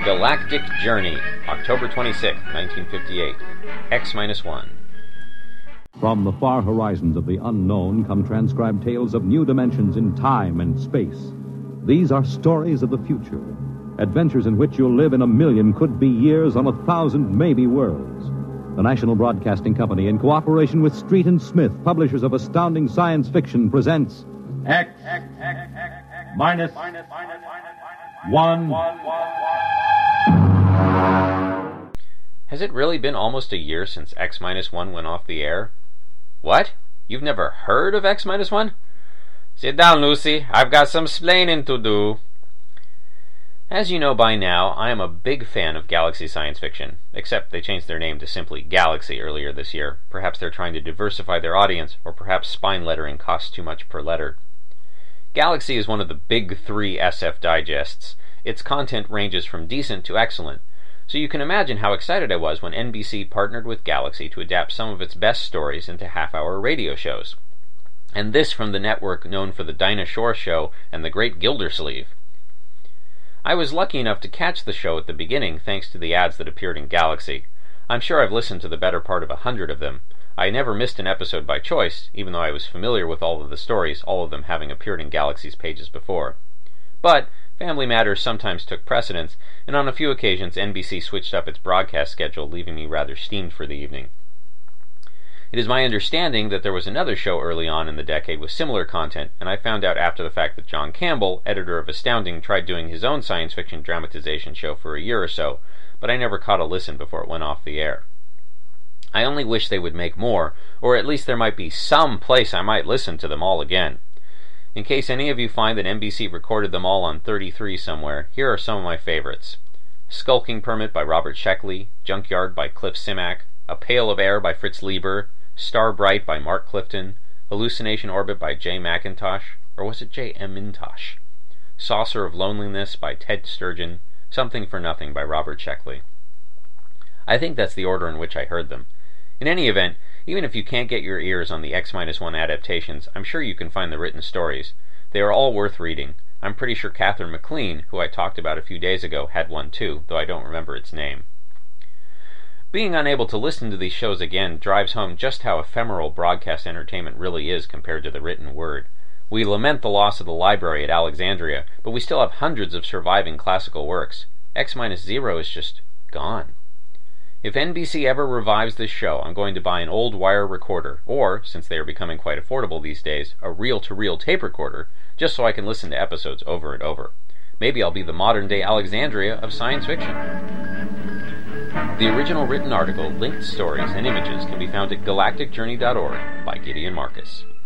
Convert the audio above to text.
Galactic Journey, October 26, 1958, X-1. From the far horizons of the unknown come transcribed tales of new dimensions in time and space. These are stories of the future, adventures in which you'll live in a million could-be years on 1,000 maybe worlds. The National Broadcasting Company, in cooperation with Street and Smith, publishers of astounding science fiction, presents X minus one. Has it really been almost a year since X-1 went off the air? What? You've never heard of X-1? Sit down, Lucy. I've got some splaining to do. As you know by now, I am a big fan of Galaxy science fiction, except they changed their name to simply Galaxy earlier this year. Perhaps they're trying to diversify their audience, or perhaps spine lettering costs too much per letter. Galaxy is one of the big three SF digests. Its content ranges from decent to excellent, so you can imagine how excited I was when NBC partnered with Galaxy to adapt some of its best stories into half-hour radio shows. And this from the network known for the Dinah Shore Show and the Great Gildersleeve. I was lucky enough to catch the show at the beginning thanks to the ads that appeared in Galaxy. I'm sure I've listened to the better part of 100 of them. I never missed an episode by choice, even though I was familiar with all of the stories, all of them having appeared in Galaxy's pages before. But family matters sometimes took precedence, and on a few occasions NBC switched up its broadcast schedule, leaving me rather steamed for the evening. It is my understanding that there was another show early on in the decade with similar content, and I found out after the fact that John Campbell, editor of Astounding, tried doing his own science fiction dramatization show for a year or so, but I never caught a listen before it went off the air. I only wish they would make more, or at least there might be some place I might listen to them all again. In case any of you find that NBC recorded them all on 33 somewhere, here are some of my favorites. Skulking Permit by Robert Sheckley, Junkyard by Cliff Simak, A Pail of Air by Fritz Lieber, Star Bright by Mark Clifton, Hallucination Orbit by Jay McIntosh, or was it J. M. Mintosh? Saucer of Loneliness by Ted Sturgeon, Something for Nothing by Robert Sheckley. I think that's the order in which I heard them. In any event, even if you can't get your ears on the X-1 adaptations, I'm sure you can find the written stories. They are all worth reading. I'm pretty sure Catherine McLean, who I talked about a few days ago, had one too, though I don't remember its name. Being unable to listen to these shows again drives home just how ephemeral broadcast entertainment really is compared to the written word. We lament the loss of the library at Alexandria, but we still have hundreds of surviving classical works. X-0 is just gone. If NBC ever revives this show, I'm going to buy an old wire recorder, or, since they are becoming quite affordable these days, a reel-to-reel tape recorder, just so I can listen to episodes over and over. Maybe I'll be the modern-day Alexandria of science fiction. The original written article, linked stories, and images can be found at galacticjourney.org by Gideon Marcus.